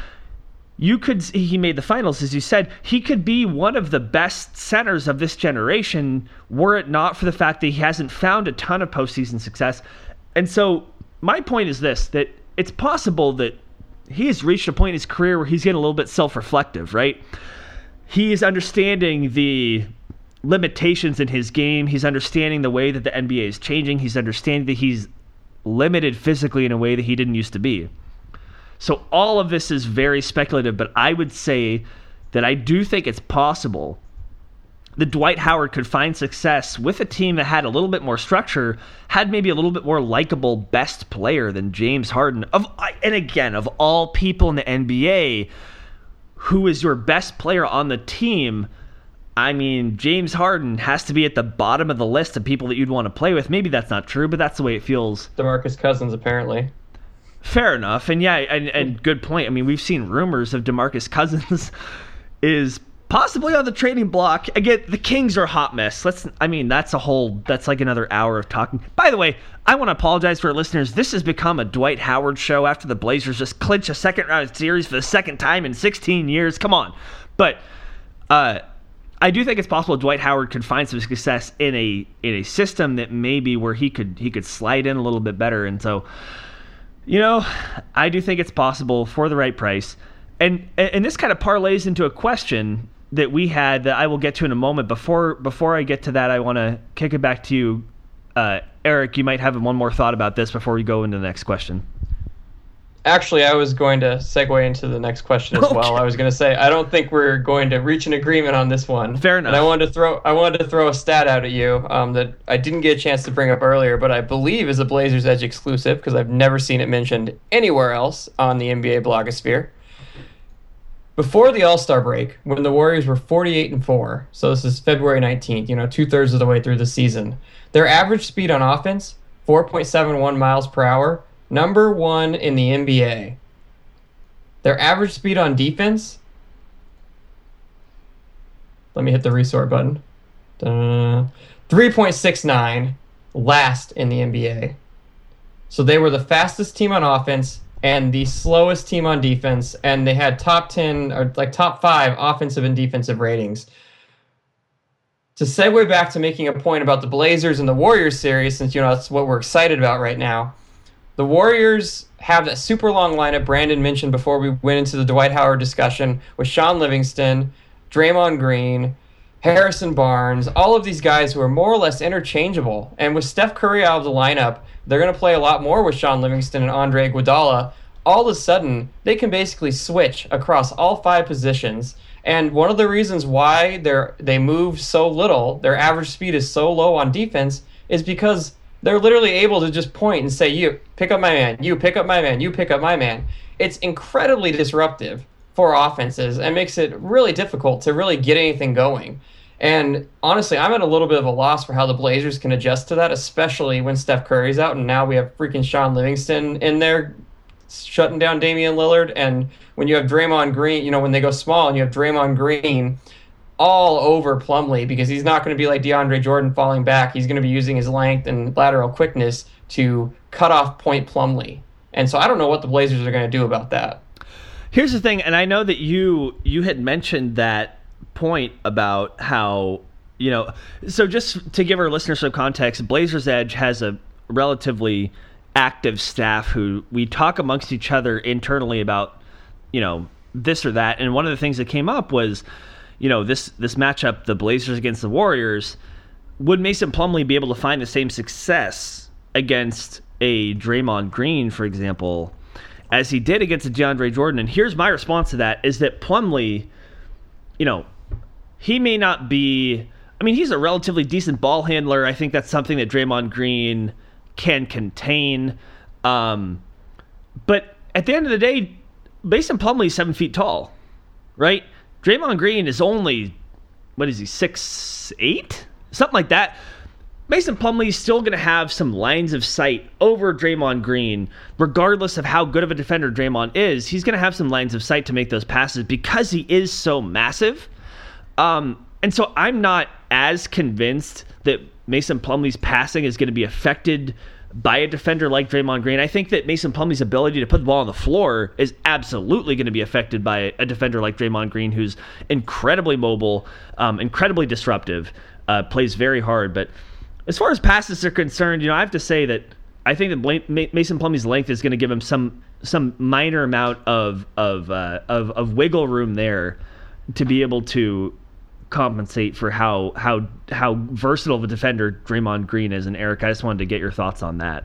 He made the finals, as you said. He could be one of the best centers of this generation were it not for the fact that he hasn't found a ton of postseason success. And so my point is this, that it's possible that he has reached a point in his career where he's getting a little bit self-reflective, right? He is understanding the limitations in his game. He's understanding the way that the NBA is changing. He's understanding that he's limited physically in a way that he didn't used to be. So all of this is very speculative, but I would say that I do think it's possible that Dwight Howard could find success with a team that had a little bit more structure, had maybe a little bit more likable best player than James Harden. And again, of all people in the NBA, who is your best player on the team? I mean, James Harden has to be at the bottom of the list of people that you'd want to play with. Maybe that's not true, but that's the way it feels. DeMarcus Cousins, apparently. Fair enough. And yeah, and good point. I mean, we've seen rumors of DeMarcus Cousins is possibly on the trading block. Again, the Kings are a hot mess. That's like another hour of talking. By the way, I want to apologize for our listeners. This has become a Dwight Howard show after the Blazers just clinched a second round series for the second time in 16 years. Come on. But, I do think it's possible Dwight Howard could find some success in a system that maybe where he could slide in a little bit better. And so, I do think it's possible for the right price. And this kind of parlays into a question that we had that I will get to in a moment. Before I get to that, I want to kick it back to you, Eric. You might have one more thought about this before we go into the next question. Actually, I was going to segue into the next question as well. I was going to say I don't think we're going to reach an agreement on this one. Fair enough. And I wanted to throw a stat out at you that I didn't get a chance to bring up earlier, but I believe is a Blazers Edge exclusive because I've never seen it mentioned anywhere else on the NBA blogosphere. Before the All-Star break, when the Warriors were 48-4, so this is February 19th, 2/3 of the way through the season, their average speed on offense, 4.71 miles per hour. Number 1 in the NBA. Their average speed on defense. Let me hit the resort button. 3.69, last in the NBA. So they were the fastest team on offense and the slowest team on defense, and they had top 10 or like top 5 offensive and defensive ratings. To segue back to making a point about the Blazers and the Warriors series, since that's what we're excited about right now, the Warriors have that super long lineup Brandon mentioned before we went into the Dwight Howard discussion with Shaun Livingston, Draymond Green, Harrison Barnes, all of these guys who are more or less interchangeable. And with Steph Curry out of the lineup, they're going to play a lot more with Shaun Livingston and Andre Iguodala. All of a sudden, they can basically switch across all 5 positions. And one of the reasons why they move so little, their average speed is so low on defense, is because they're literally able to just point and say, you pick up my man, you pick up my man, you pick up my man. It's incredibly disruptive for offenses and makes it really difficult to really get anything going. And honestly, I'm at a little bit of a loss for how the Blazers can adjust to that, especially when Steph Curry's out and now we have freaking Shaun Livingston in there shutting down Damian Lillard. And when you have Draymond Green, when they go small and you have Draymond Green all over Plumlee, because he's not going to be like DeAndre Jordan falling back. He's going to be using his length and lateral quickness to cut off Point Plumlee. And so I don't know what the Blazers are going to do about that. Here's the thing, and I know that you had mentioned that point about how, so just to give our listeners some context, Blazers Edge has a relatively active staff who we talk amongst each other internally about, this or that. And one of the things that came up was, this matchup, the Blazers against the Warriors, would Mason Plumlee be able to find the same success against a Draymond Green, for example, as he did against a DeAndre Jordan? And here's my response to that, is that Plumlee, he may not be, he's a relatively decent ball handler. I think that's something that Draymond Green can contain. But at the end of the day, Mason Plumlee is 7 feet tall, right? Draymond Green is only, 6'8"? Something like that. Mason Plumlee is still going to have some lines of sight over Draymond Green, regardless of how good of a defender Draymond is. He's going to have some lines of sight to make those passes because he is so massive. And so I'm not as convinced that Mason Plumlee's passing is going to be affected by a defender like Draymond Green. I think that Mason Plumlee's ability to put the ball on the floor is absolutely going to be affected by a defender like Draymond Green, who's incredibly mobile, incredibly disruptive, plays very hard. But as far as passes are concerned, I have to say that I think that Mason Plumlee's length is going to give him some minor amount of wiggle room there to be able to compensate for how versatile of a defender Draymond Green is. And Eric, I just wanted to get your thoughts on that.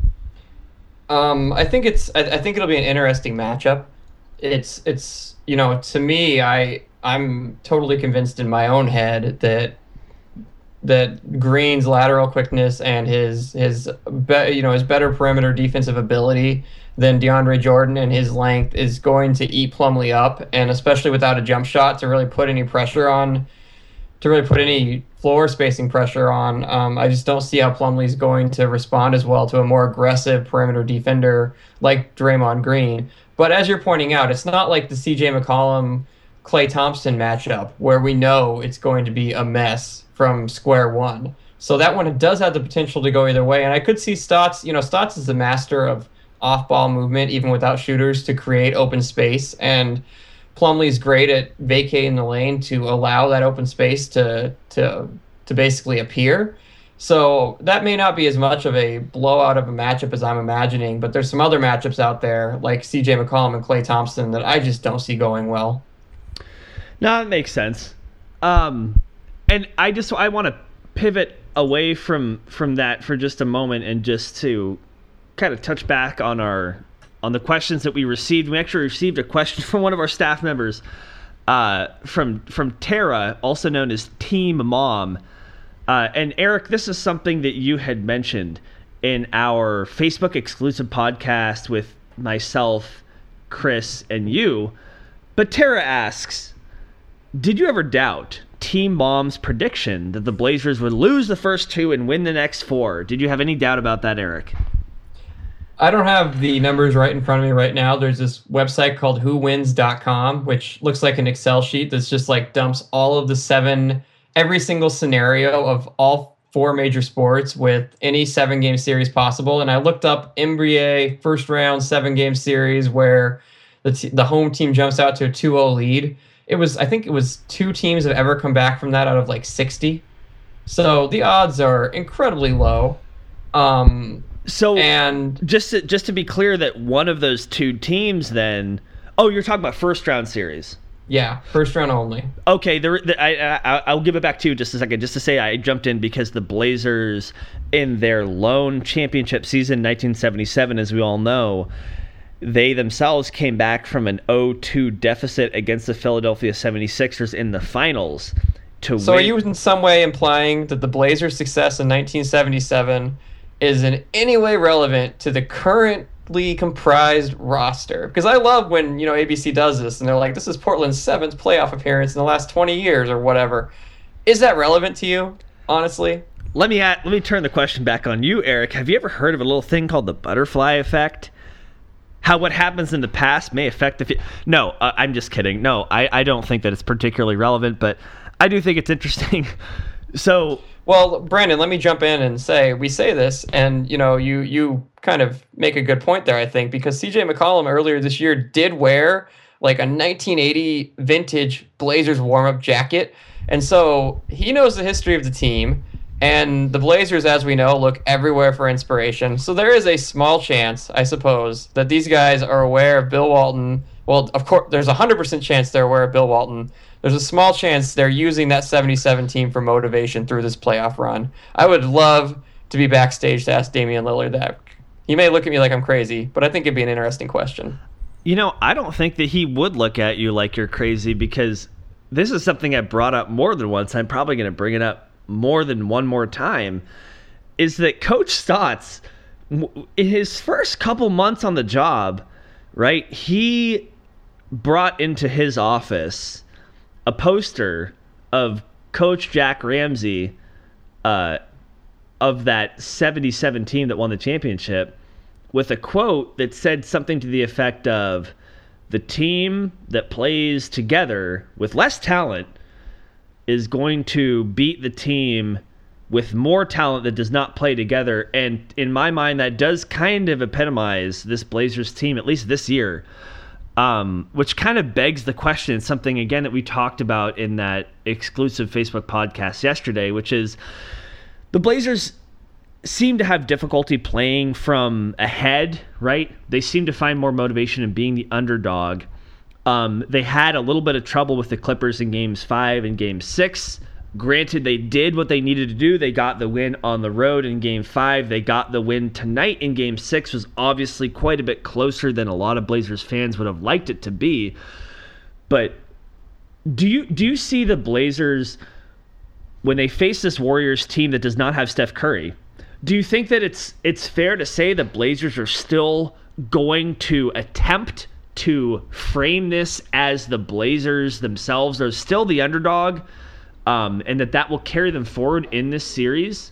I think it'll be an interesting matchup. It's to me, I'm totally convinced in my own head that Green's lateral quickness and his better perimeter defensive ability than DeAndre Jordan, and his length is going to eat Plumlee up, and especially without a jump shot to really put any pressure on, to really put any floor spacing pressure on. I just don't see how Plumlee's going to respond as well to a more aggressive perimeter defender like Draymond Green. But as you're pointing out, it's not like the CJ McCollum, Klay Thompson matchup where we know it's going to be a mess from square one. So that one does have the potential to go either way. And I could see Stotts, Stotts is the master of off-ball movement, even without shooters, to create open space. And Plumlee's great at vacating the lane to allow that open space to basically appear. So that may not be as much of a blowout of a matchup as I'm imagining, but there's some other matchups out there like CJ McCollum and Klay Thompson that I just don't see going well. No, that makes sense. And I want to pivot away from that for just a moment and just to kind of touch back on the questions that we received. We actually received a question from one of our staff members, from Tara, also known as Team Mom. And Eric, this is something that you had mentioned in our Facebook exclusive podcast with myself, Chris, and you. But Tara asks, did you ever doubt Team Mom's prediction that the Blazers would lose the first 2 and win the next 4? Did you have any doubt about that, Eric? I don't have the numbers right in front of me right now. There's this website called whowins.com, which looks like an Excel sheet that's just like dumps all of every single scenario of all four major sports with any 7-game series possible. And I looked up NBA first round 7-game series where the home team jumps out to a 2-0 lead. I think it was 2 teams have ever come back from that out of like 60. So the odds are incredibly low. And just to be clear, that one of those 2 teams then. Oh, you're talking about first round series. Yeah, first round only. Okay, I'll give it back to you just a second, just to say I jumped in because the Blazers, in their lone championship season, 1977, as we all know, they themselves came back from an 0-2 deficit against the Philadelphia 76ers in the finals to win. So are you in some way implying that the Blazers' success in 1977 is in any way relevant to the currently comprised roster? Because I love when ABC does this and they're like, this is Portland's 7th playoff appearance in the last 20 years or whatever. Is that relevant to you, honestly? Let me turn the question back on you, Eric. Have you ever heard of a little thing called the butterfly effect? How what happens in the past may affect the future? No, I'm just kidding. No, I don't think that it's particularly relevant, but I do think it's interesting. So, well, Brandon, let me jump in and say we say this, and you kind of make a good point there, I think, because CJ McCollum earlier this year did wear like a 1980 vintage Blazers warm-up jacket, and so he knows the history of the team. And the Blazers, as we know, look everywhere for inspiration. So there is a small chance, I suppose, that these guys are aware of Bill Walton. Well, of course, there's a 100% chance they're aware of Bill Walton. There's a small chance they're using that 77 team for motivation through this playoff run. I would love to be backstage to ask Damian Lillard that. He may look at me like I'm crazy, but I think it'd be an interesting question. I don't think that he would look at you like you're crazy, because this is something I brought up more than once. I'm probably going to bring it up more than one more time, is that Coach Stotts, in his first couple months on the job, right, he brought into his office a poster of Coach Jack Ramsey of that 77 team that won the championship, with a quote that said something to the effect of, the team that plays together with less talent is going to beat the team with more talent that does not play together. And in my mind, that does kind of epitomize this Blazers team, at least this year, which kind of begs the question, something, again, that we talked about in that exclusive Facebook podcast yesterday, which is the Blazers seem to have difficulty playing from ahead, right? They seem to find more motivation in being the underdog. They had a little bit of trouble with the Clippers in games 5 and game 6. Granted, they did what they needed to do. They got the win on the road in game 5. They got the win tonight in game 6. Was obviously quite a bit closer than a lot of Blazers fans would have liked it to be. But do you see the Blazers, when they face this Warriors team that does not have Steph Curry, do you think that it's fair to say the Blazers are still going to attempt to frame this as the Blazers themselves are still the underdog, and that will carry them forward in this series?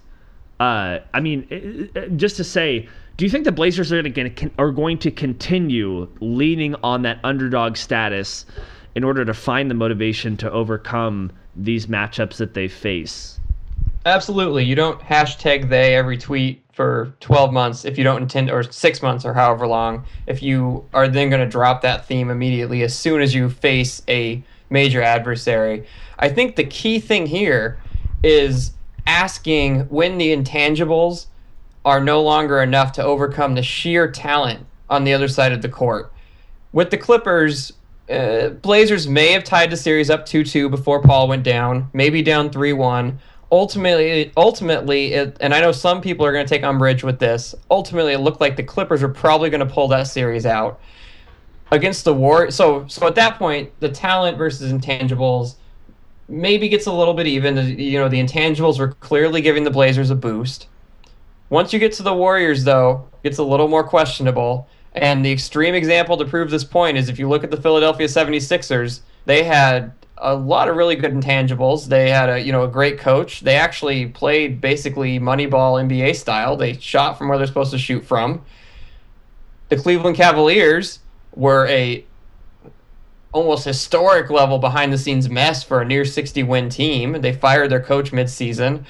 Just to say, do you think the Blazers are going to continue leaning on that underdog status in order to find the motivation to overcome these matchups that they face? Absolutely. You don't hashtag they every tweet for 12 months if you don't intend, or 6 months or however long, if you are then going to drop that theme immediately as soon as you face a major adversary. I think the key thing here is asking when the intangibles are no longer enough to overcome the sheer talent on the other side of the court. With the Clippers, Blazers may have tied the series up 2-2 before Paul went down, maybe down 3-1. Ultimately, and I know some people are going to take umbrage with this, ultimately it looked like the Clippers were probably going to pull that series out against the Warriors. So at that point, the talent versus intangibles maybe gets a little bit even. The intangibles were clearly giving the Blazers a boost. Once you get to the Warriors, though, it gets a little more questionable. And the extreme example to prove this point is if you look at the Philadelphia 76ers, they had a lot of really good intangibles. They had a great coach. They actually played basically Moneyball NBA style. They shot from where they're supposed to shoot from. The Cleveland Cavaliers were a almost historic level behind the scenes mess for a near 60 win team. They fired their coach midseason.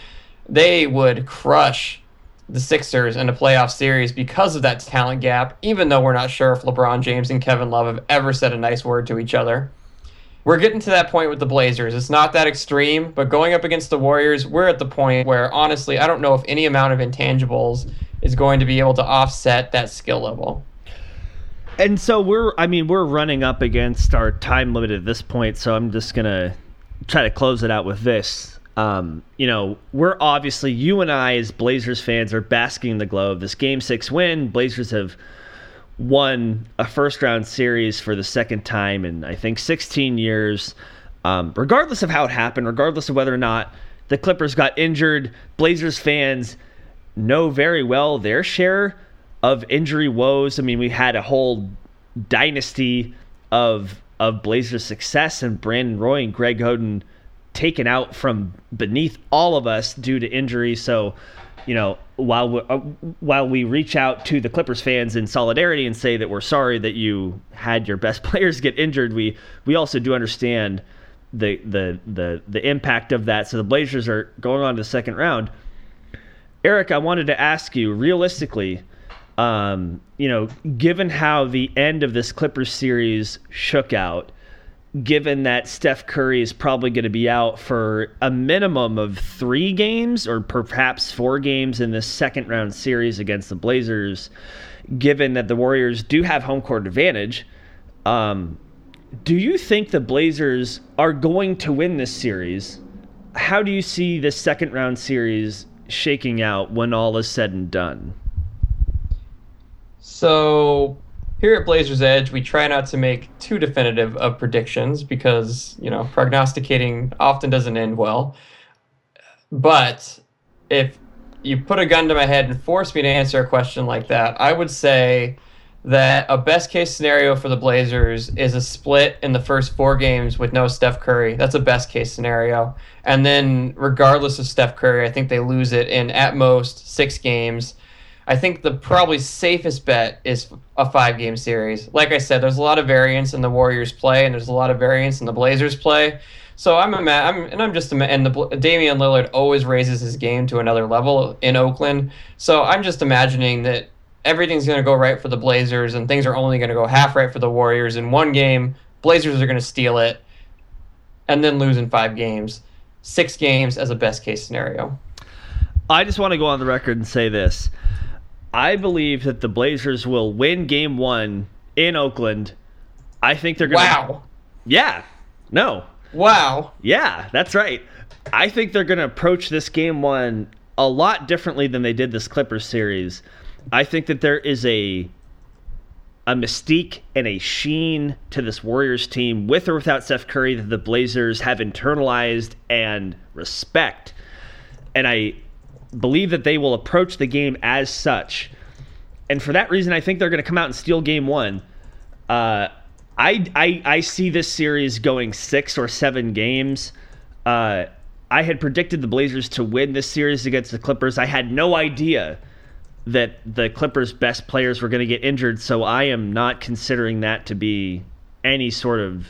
they would crush the Sixers in a playoff series because of that talent gap, even though we're not sure if LeBron James and Kevin Love have ever said a nice word to each other. We're getting to that point with the Blazers. It's not that extreme, but going up against the Warriors, we're at the point where, honestly, I don't know if any amount of intangibles is going to be able to offset that skill level. And so we're running up against our time limit at this point, so I'm just going to try to close it out with this. We're obviously, you and I as Blazers fans are basking in the glow of this Game 6 win. Blazers have won a first-round series for the second time in, I think, 16 years. Regardless of how it happened, regardless of whether or not the Clippers got injured, Blazers fans know very well their share of injury woes. I mean, we had a whole dynasty of Blazers success, and Brandon Roy and Greg Oden taken out from beneath all of us due to injury. So, while we reach out to the Clippers fans in solidarity and say that we're sorry that you had your best players get injured, we also do understand the impact of that. So the Blazers are going on to the second round. Eric, I wanted to ask you, realistically, given how the end of this Clippers series shook out, given that Steph Curry is probably going to be out for a minimum of 3 games or perhaps 4 games in this second round series against the Blazers, given that the Warriors do have home court advantage, do you think the Blazers are going to win this series? How do you see this second round series shaking out when all is said and done? So here at Blazers Edge, we try not to make too definitive of predictions because, prognosticating often doesn't end well. But if you put a gun to my head and force me to answer a question like that, I would say that a best-case scenario for the Blazers is a split in the first 4 games with no Steph Curry. That's a best-case scenario. And then regardless of Steph Curry, I think they lose it in, at most, 6 games. I think the probably safest bet is a 5-game series. Like I said, there's a lot of variance in the Warriors' play, and there's a lot of variance in the Blazers' play. So Damian Lillard always raises his game to another level in Oakland. So I'm just imagining that everything's going to go right for the Blazers, and things are only going to go half right for the Warriors in 1 game. Blazers are going to steal it, and then lose in 5 games. 6 games as a best-case scenario. I just want to go on the record and say this. I believe that the Blazers will win Game 1 in Oakland. I think they're going to... Wow. Yeah. No. Wow. Yeah, that's right. I think they're going to approach this Game 1 a lot differently than they did this Clippers series. I think that there is a mystique and a sheen to this Warriors team, with or without Steph Curry, that the Blazers have internalized and respect. And I believe that they will approach the game as such. And for that reason, I think they're going to come out and steal Game 1. I see this series going 6 or 7 games. I had predicted the Blazers to win this series against the Clippers. I had no idea that the Clippers' best players were going to get injured, so I am not considering that to be any sort of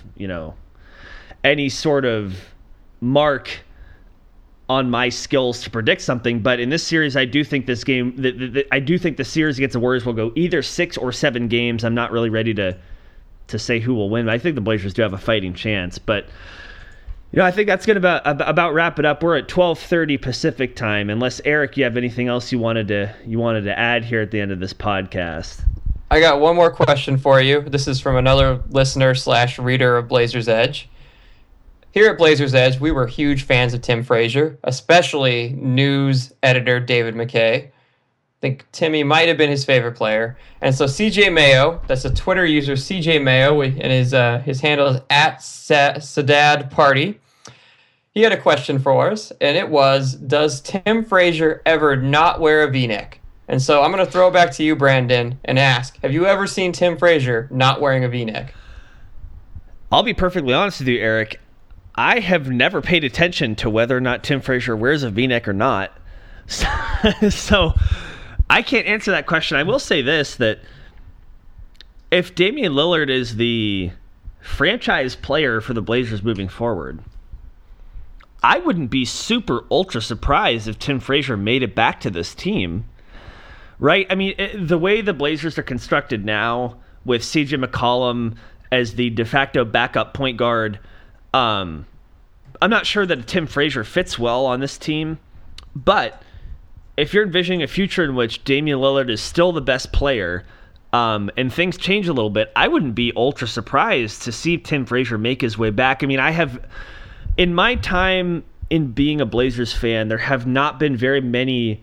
mark on my skills to predict something. But in this series, I do think this game, I do think the series against the Warriors will go either 6 or 7 games. I'm not really ready to say who will win. I think the Blazers do have a fighting chance, but I think that's going to about wrap it up. We're at 12:30 Pacific time. Unless Eric, you have anything else you wanted to add here at the end of this podcast? I got one more question for you. This is from another listener/reader of Blazers Edge. Here at Blazers Edge, we were huge fans of Tim Frazier, especially news editor David McKay. I think Timmy might have been his favorite player. And so CJ Mayo, that's a Twitter user, CJ Mayo, and his handle is @SadadParty. He had a question for us, and it was, does Tim Frazier ever not wear a V-neck? And so I'm going to throw it back to you, Brandon, and ask, have you ever seen Tim Frazier not wearing a V-neck? I'll be perfectly honest with you, Eric. I have never paid attention to whether or not Tim Frazier wears a V-neck or not. So I can't answer that question. I will say this, that if Damian Lillard is the franchise player for the Blazers moving forward, I wouldn't be super ultra surprised if Tim Frazier made it back to this team. Right? I mean, the way the Blazers are constructed now, with CJ McCollum as the de facto backup point guard, I'm not sure that Tim Frazier fits well on this team. But if you're envisioning a future in which Damian Lillard is still the best player, and things change a little bit, I wouldn't be ultra surprised to see Tim Frazier make his way back. I mean, in my time in being a Blazers fan, there have not been very many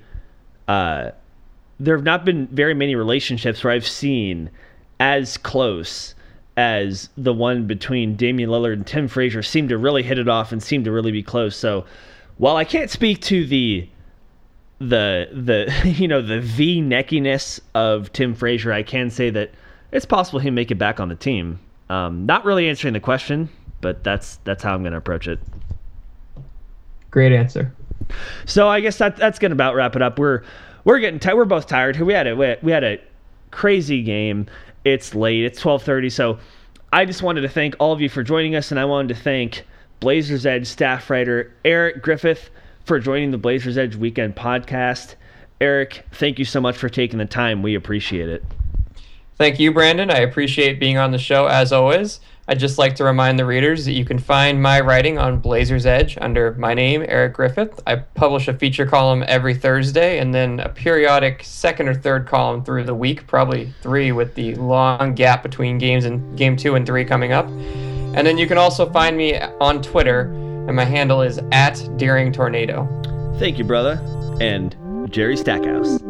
relationships where I've seen as close as the one between Damian Lillard and Tim Frazier. Seem to really hit it off and seem to really be close. So while I can't speak to the V-neckiness of Tim Frazier, I can say that it's possible he'll make it back on the team. Not really answering the question, but that's how I'm going to approach it. Great answer. So I guess that's going to about wrap it up. We're getting tired. We're both tired. We had a crazy game. It's late. It's 12:30. So I just wanted to thank all of you for joining us, and I wanted to thank Blazers Edge staff writer Eric Griffith for joining the Blazers Edge Weekend podcast. Eric, thank you so much for taking the time. We appreciate it. Thank you, Brandon. I appreciate being on the show as always. I'd just like to remind the readers that you can find my writing on Blazers Edge under my name, Eric Griffith. I publish a feature column every Thursday and then a periodic second or third column through the week, probably 3 with the long gap between games and game 2 and 3 coming up. And then you can also find me on Twitter, and my handle is @DeeringTornado. Thank you, brother. And Jerry Stackhouse.